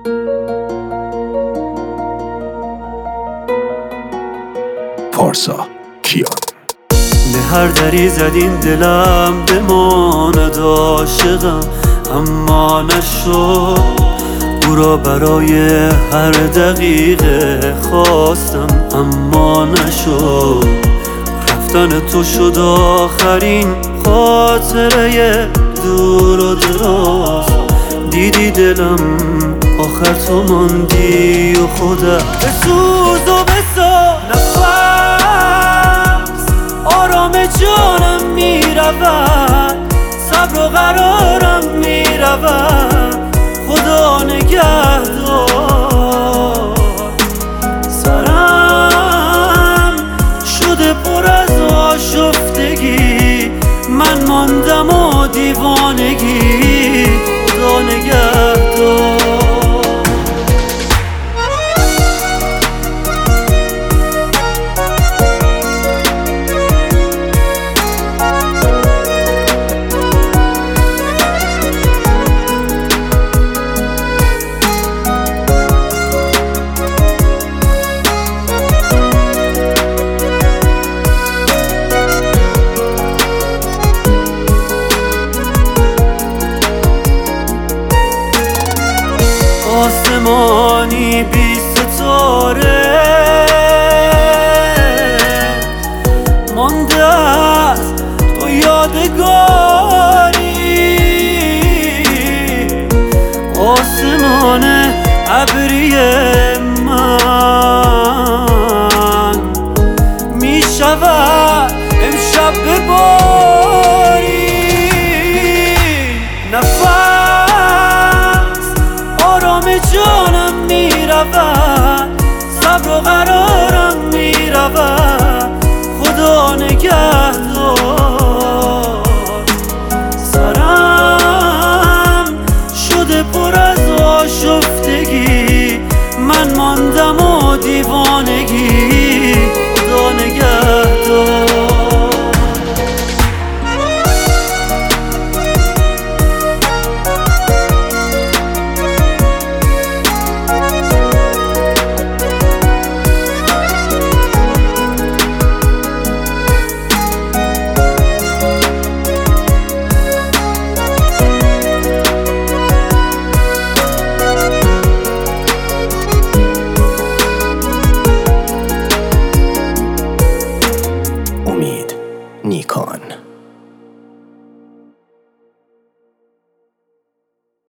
پارسا کیان. به هر دری زدین دلم بماند عاشقم، اما نشد. او را برای هر دقیقه خواستم، اما نشد. رفتن تو شد آخرین خاطره دور و دراز. دیدی دلم آخر تو ماندی و خودت بسوز و بساز. نفس آرام جانم میرود، صبر و قرارم میرود. خدا نگهدار. سرم شده پر از آشفتگی، من ماندم و دیوانگی. خدا نگهدار. آسمانی بی ستاره مانده است تو یادگاری. آسمان ابری من می شود امشب به باری. جانم میرود، صبر و قرارم میرود. خدا نگهدار. سرم شده پر